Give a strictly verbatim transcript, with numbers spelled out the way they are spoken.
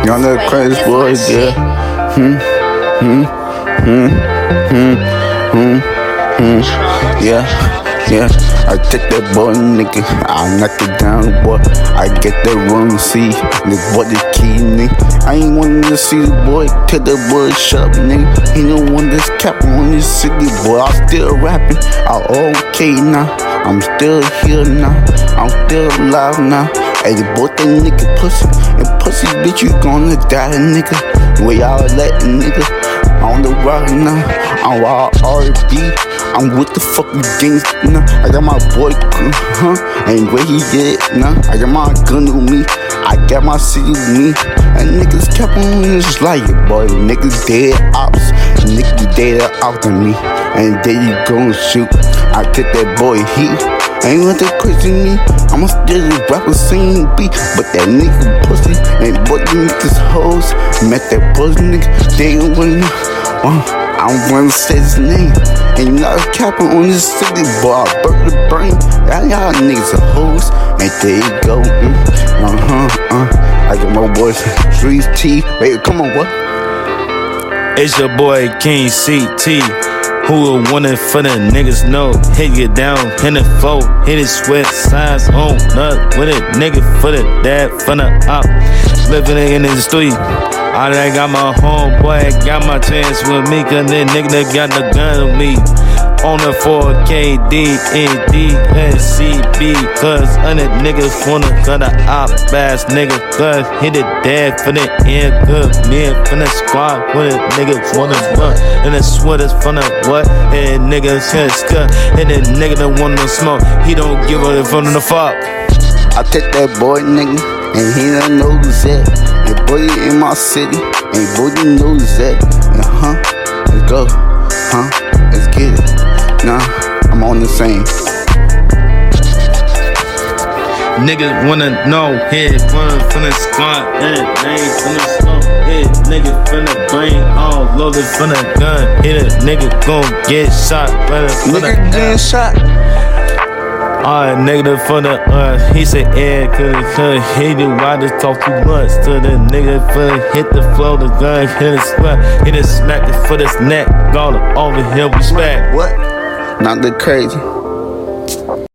Y'all know crazy boy, yeah. Hmm, hmm, hmm, hmm, hmm, hmm, yeah, yeah. I take that boy, nigga, I knock it down, boy. I get that run, see, this boy the key, nigga. I ain't wanting to see the boy, tell the boy shut up, nigga. He don't want this cap on this city, boy. I'm still rapping, I'm okay now. I'm still here now, I'm still alive now. Hey, the boy, that nigga pussy, and pussy bitch, you gonna die, nigga. Where y'all at, nigga? On the rock now, I'm wild R and B. I'm with the fucking gangsta now. I got my boy, huh? And where he at now? I got my gun with me. I got my city with me. And niggas kept on just like it, boy. Niggas dead ops. Niggas dead after me. And there you gon' shoot. I take that boy heat. Ain't want that crazy me. I'ma still rapper singing beat. But that nigga pussy. And boy, them niggas hoes. Met that pussy nigga. They ain't wanna. Uh, I don't wanna say his name. And you not capping on this city, boy. I burn the brain. Y'all niggas are hoes. And there you go. Mm. Uh huh. Uh. I got my boys Streets T. Wait, come on, what? It's your boy King C T. Who will want it for the niggas know? Hit you down, hit the flow, hit his sweat signs on nut with it, nigga for the dad, for the op. Living in the street. I done got my homeboy, got my chance with me, cause that nigga that got the gun with me. On the four K D N D S C B, cause other niggas wanna cut a op ass nigga, cause hit it dead for the end, good man from the squad, when a nigga wanna run, and the sweaters from the what, and niggas just cut, and the nigga that wanna smoke, he don't give a fuck from the fuck. I take that boy, nigga, and he don't know that. And boy in my city, and boy you know that. And huh, let's go, huh, let's get it. Nah, I'm on the same. Niggas wanna know, head run from the squad, head name from the smoke, head nigga from the brain, all loaded from the gun. Hit a nigga gon' get shot, nigga getting shot. Alright, nigga for the uh, he said yeah, cause, cause he knew I just talk too much to the nigga for the hit the flow, the gun, hit the smack, hit the smack it for this neck, all over here respect. What? Not the crazy.